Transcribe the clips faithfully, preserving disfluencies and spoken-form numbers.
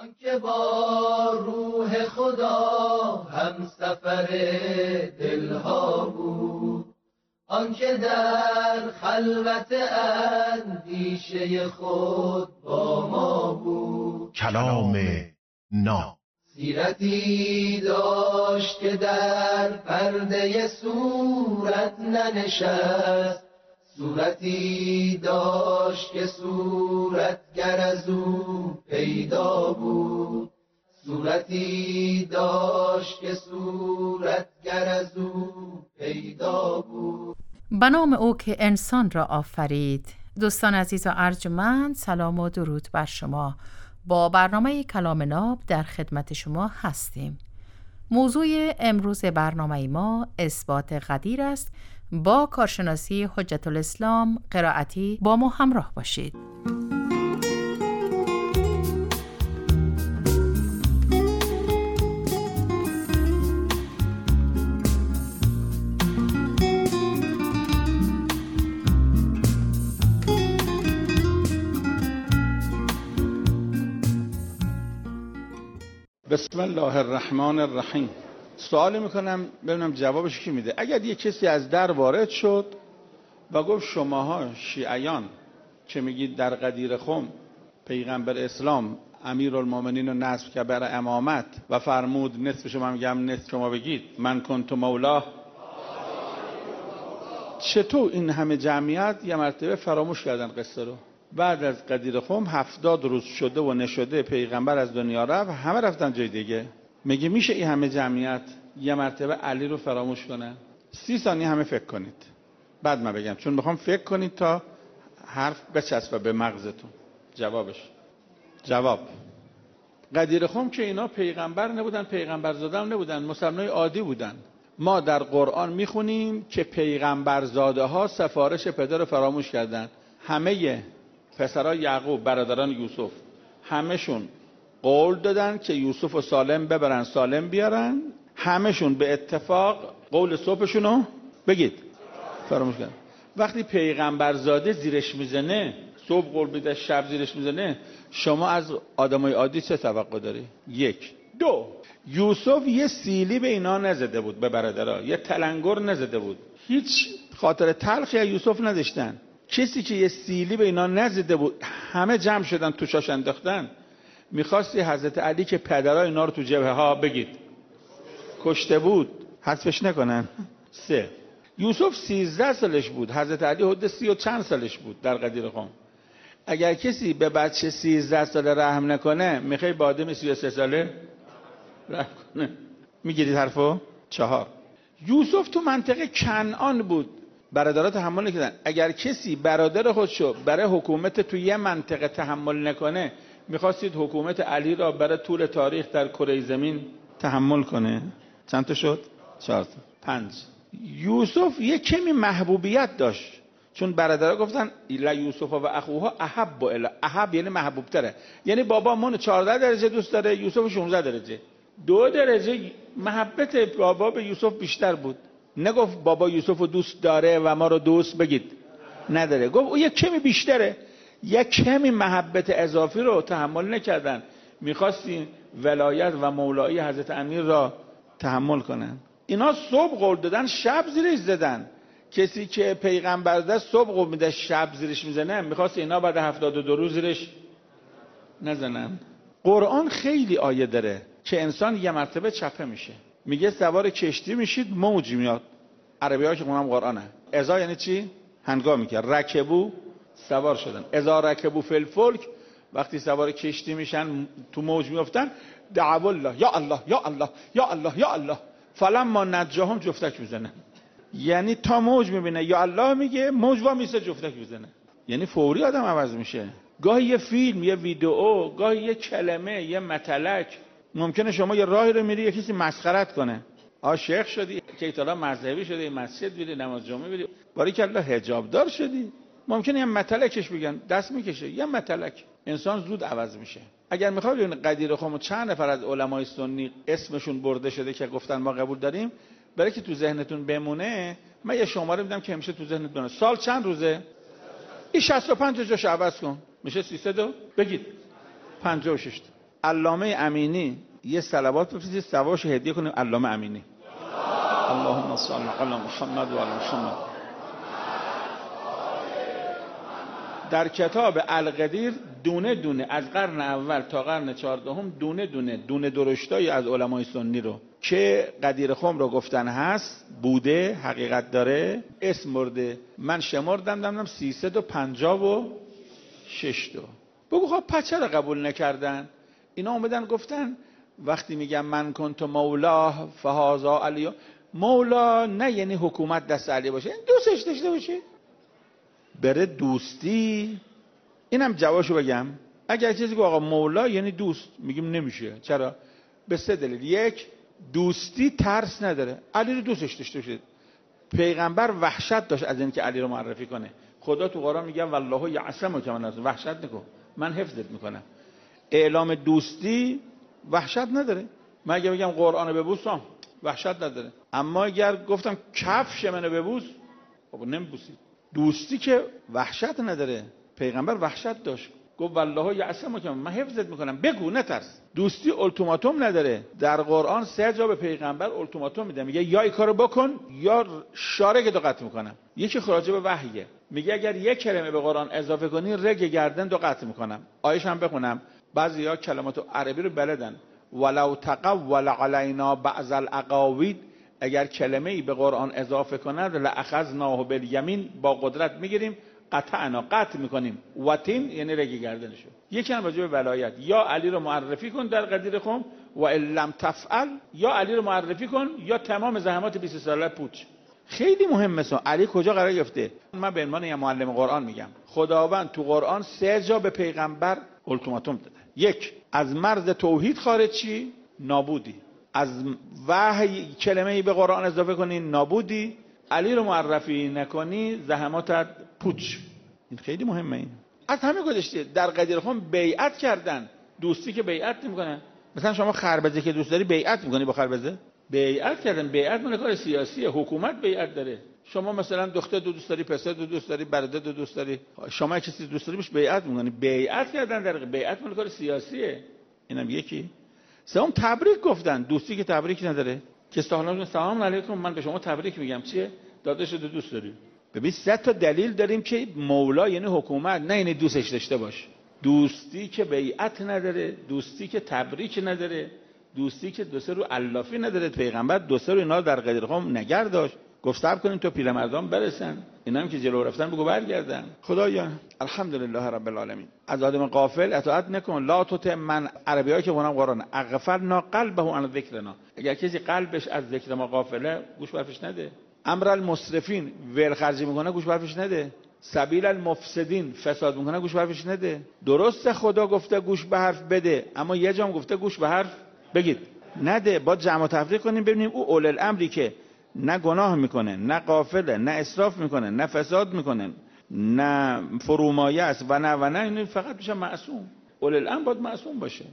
آنکه با روح خدا هم سفر دلها بود، آنکه در خلوت اندیشه خود با ما بود. کلام نا سیرتی داشت که در پرده صورت ننشست، صورتی داشت که صورتگر از او پیدا بود، صورتی داشت که صورتگر از او پیدا بود. به نام او که انسان را آفرید. دوستان عزیز و ارجمند، سلام و درود بر شما. با برنامه کلام ناب در خدمت شما هستیم. موضوع امروز برنامه ما اثبات قدیر است. با کارشناسی حجت الاسلام قرائتی با ما همراه باشید. بسم الله الرحمن الرحیم. سوالی میکنم ببینم جوابش کی میده. اگر یک کسی از در وارد شد و گفت شماها شیعیان که میگید در غدیر خم پیغمبر اسلام امیرالمومنین رو نصب کرد برای امامت و فرمود نصف شما میگم نصف شما بگید من کنت مولاه، چطور این همه جمعیت یه مرتبه فراموش کردن قصه رو؟ بعد از غدیر خم هفتاد روز شده و نشده پیغمبر از دنیا رفت، همه رفتن جای دیگه. میگه میشه این همه جمعیت یه مرتبه علی رو فراموش کنن؟ سی ثانیه همه فکر کنید بعد من بگم، چون میخوام فکر کنید تا حرف بچسبه به مغزتون. جوابش جواب غدیر خم که اینا پیغمبر نبودن، پیغمبر زاده هم نبودن، مسلمانای عادی بودن. ما در قرآن میخونیم که پیغمبر زاده ها سفارش پدر رو فراموش کردن. همه پسرای یعقوب برادران یوسف همشون قول دادن که یوسف رو سالم ببرن سالم بیارن، همشون به اتفاق قول صبحشون رو بگید فراموش کردن. وقتی پیغمبر زاده زیرش میزنه، صبح قول میده شب زیرش میزنه، شما از آدمای عادی چه توقع داری؟ یک. دو، یوسف یه سیلی به اینا نزده بود، به برادرها یه تلنگر نزده بود، هیچ خاطر تلخی از یوسف نداشتن. کسی که یه سیلی به اینا نزده بود همه جمع شدن توشاش انداختن. میخواستی حضرت علی که پدرای اینا رو تو جبهه ها بگید کشته بود حذفش نکنن؟ سه، یوسف سیزده سالش بود، حضرت علی حدود سی و چند سالش بود در غدیر خم. اگر کسی به بچه سیزده ساله رحم نکنه، میخوای با آدم سی و سه ساله رحم کنه؟ میگیرید حرفو؟ چهار، یوسف تو منطقه کنعان بود، برادرها تحمل نکردن. اگر کسی برادر خودشو برای حکومت تو یه منطقه تحمل نکنه، میخواستید حکومت علی را برای طول تاریخ در کره زمین تحمل کنه؟ چند تا شد؟ چهار تا. پنج، یوسف یه کمی محبوبیت داشت، چون برادرها گفتن لا یوسف و اخوها احب الی، احب یعنی محبوب تره، یعنی بابا من چهارده درجه دوست داره، یوسف شانزده درجه. دو درجه محبت بابا به یوسف بیشتر بود. نگفت بابا یوسف رو دوست داره و ما رو دوست بگید نداره، گفت او یک کمی بیشتره. یک کمی محبت اضافی رو تحمل نکردن، میخواستین ولایت و مولایی حضرت امیر را تحمل کنن. اینا صبح قول دادن شب زیرش زدن. کسی که پیغمبر ده صبح قول میده شب زیرش میزنه، میخواست اینا بعد هفتاد و دو روز زیرش نزنن. قرآن خیلی آیه داره که انسان یه مرتبه چپه میشه. میگه سوار کشتی میشید موج میاد. عربی ها که اونم قرآنه. ازا یعنی چی؟ هنگامی که رکبو سوار شدن. ازا رکبو فی الفلک، وقتی سوار کشتی میشن تو موج میافتن، دعوا الله یا الله یا الله یا الله یا الله فلما نجاهم جفتک میزنه. یعنی تا موج میبینه یا الله میگه، موج وا میسه جفتک میزنه. یعنی فوری آدم عوض میشه. گاهی یه فیلم، یه ویدئو، گاهی یه کلمه، یه مطلق، ممکنه شما یه راهی رو میری یه کسی مسخرت کنه. آ شیخ شدی که ایتالا مذهبی شدی، مسجد میری، نماز جمعه میری، باریکالله حجاب دار شدی، ممکنه یه مطلقش بگن دست میکشه. یه مطلق انسان زود عوض میشه. اگر میخواد ببین غدیر خم چند نفر از علمای سنی اسمشون برده شده که گفتن ما قبول داریم، برای که تو ذهنتون بمونه من یه شماره میدم که همیشه تو ذهنت بمونه. سال چند روزه؟ این شصت و پنج جاش عوض کن میشه سیصد و بگید پنجاه و شش. علامه امینی یه صلوات بفرستید ثوابش هدیه کنیم علامه امینی. اللهم صل علی محمد و علی محمد. در کتاب القدیر دونه دونه از قرن اول تا قرن چهاردهم دونه دونه دونه درشتایی از علمای سنی رو که قدیر خم رو گفتن هست بوده، حقیقت داره، اسم برده. من شمردم دمدم سیصد و پنجاه و شش تا. بگو خب پس چرا قبول نکردن؟ اینا اومدن گفتن وقتی میگم من کنت مولاه فهذا علی، مولا نه یعنی حکومت دست علی باشه، این دوستش داشته باشه بره دوستی. اینم جوابشو بگم. اگر چیزی که آقا مولا یعنی دوست، میگیم نمیشه. چرا؟ به سه دلیل. یک، دوستی ترس نداره، علی رو دوستش داشته باشه. پیغمبر وحشت داشت از اینکه علی رو معرفی کنه. خدا تو قرآن میگه والله یعصمک من الناس، وحشت نکن من حفظت میکنم. اعلام دوستی وحشت نداره. من اگه بگم قرآن رو ببوسم وحشت نداره، اما اگر گفتم کفش منو ببوس خب نمیبوسید. دوستی که وحشت نداره. پیغمبر وحشت داشت، گفت والله یعصمک من حفظت میکنم، بگو نترس. دوستی التیماتوم نداره. در قرآن سه جا به پیغمبر التیماتوم میده، میگه یا این کارو بکن یا شارگتو قطع میکنم. یکی خراجه به وحیه، میگه اگر یک کلمه به قرآن اضافه کنی رگ گردن دو قطع میکنم. آیش هم بخونم. بعضیا کلمات عربی رو بلدن. ولو تقول علینا بعض الاقاویل، اگر کلمه‌ای به قرآن اضافه کند لاخذناه بالیمین، با قدرت میگیریم قطعنا قطع میکنیم. وتین یعنی رگ گردنشو. یکی هم راجع به ولایت، یا علی رو معرفی کن در قدیر خم و ان لم تفعل، یا علی رو معرفی کن یا تمام زحمات بیست ساله پوچ. خیلی مهمه. علی کجا قرار گرفته؟ من به عنوان یه معلم قرآن میگم خداوند تو قرآن سه جا به پیغمبر التیماتوم داده. یک، از مرز توحید خارج چی؟ نابودی. از وحی کلمه‌ای به قرآن اضافه کنی نابودی. علی رو معرفی نکنی زحماتت پوچ. این خیلی مهمه. این از همه گذشته در قدیر خم بیعت کردن. دوستی که بیعت نمیکنن. مثلا شما خربزه که دوست داری بیعت میکنی با خربزه؟ بیعت کردن. بیعت مال کار سیاسیه. حکومت بیعت داره. شما مثلا دختر دو دوست داری، پسر دو دوست داری، برادر دو دوست داری، شما کسی دوست داری بهش بیعت میکنی. بیعت کردن در بیعت مال کار سیاسیه. اینم یکی. سوم تبریک گفتن. دوستی که تبریک نداره که سلام سلام علیکم من به شما تبریک میگم چیه؟ داداش رو دوست داری. ببین سه تا دلیل داریم که مولا یعنی حکومت، نه یعنی دوستش داشته باش. دوستی که بیعت نداره، دوستی که تبریک نداره، دوستی که دو سه رو علافی نداره. پیغمبر دو سه رو اینا در قدیر خم نگه داشت. گفت صبر کنیم تا پیرمردان برسن، اینا هم که جلو رفتن بگو برگردن. خدایا الحمدلله رب العالمین. از آدم غافل اطاعت نکن. لا تطع من، عربیایی که اونم قرآن، اغفلنا قلبه عن ذکرنا، اگر کسی قلبش از ذکر ما غافله گوش برفش نده. امر المسرفین، ول خرجی میکنه گوش برفش نده. سبیل المفسدین، فساد میکنه گوش برفش نده. درسته خدا گفته گوش به حرف بده، اما یه جام گفته گوش به حرف بگید نده. با جمع و تفریق کنیم ببینیم او اول الامری که نه گناه میکنه، نه غافله، نه اسراف میکنه، نه فساد میکنه، نه فرومایه است و نه و نه، این فقط میشه معصوم. اول الامر باید معصوم باشه.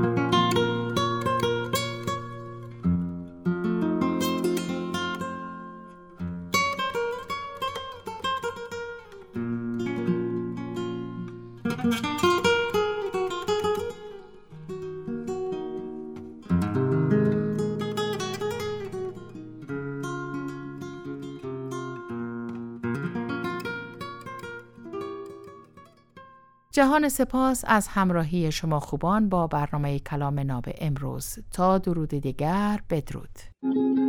جهان سپاس از همراهی شما خوبان با برنامه کلام ناب امروز. تا درود دیگر بدرود.